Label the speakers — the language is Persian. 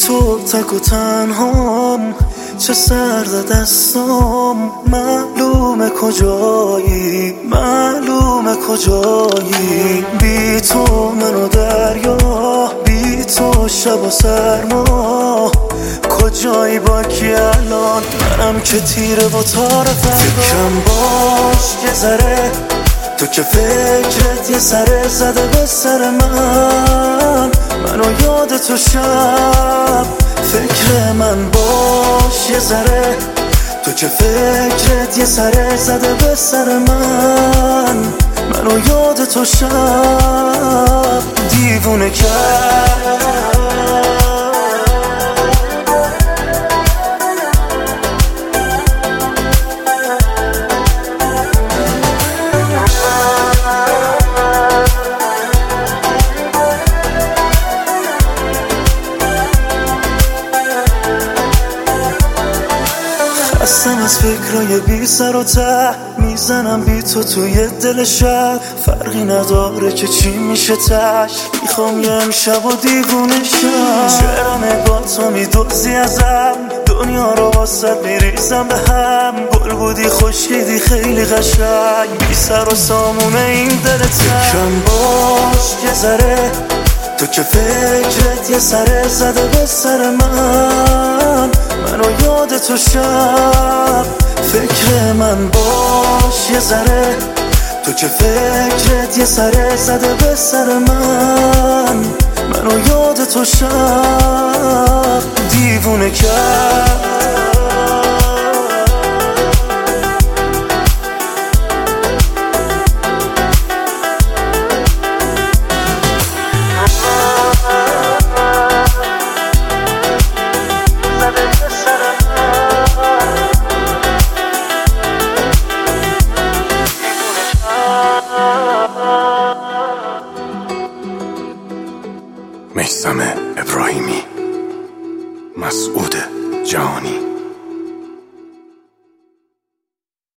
Speaker 1: تو تک و تنهام، چه سرد دستام، معلومه کجایی، معلومه کجایی. بی تو منو دریا، بی تو شب و سرما، کجایی با کی الان؟ منم که تیره و تار فردا. فکرم باش یه ذره، تو که فکرت یه سره زده به سر منو یاد تو شب. فکر من باش یه ذره، تو که فکرت یه سره زده به سر منو یاد تو شب. دیوونه کرد هستم از فکرای بی سر و ته، میزنم بی تو توی دل شب. فرقی نداره که چی میشه تش، میخوام یه امشب و دیوونه شم. چرا نگاه تو میدوزی ازم، دنیا رو واسه میریزم به هم. گل بودی خوشیدی خیلی قشنگ، بی سر و سامونه این دلت. فکرم باش یه ذره، تو که فکرت یه سره زده به سر منو یاد تو شب. فکر من باش یه ذره، تو که فکرت یه سره زده به سر منو یاد تو شب. دیوونه کرد
Speaker 2: میثم ابراهیمی، مسعود جهانی.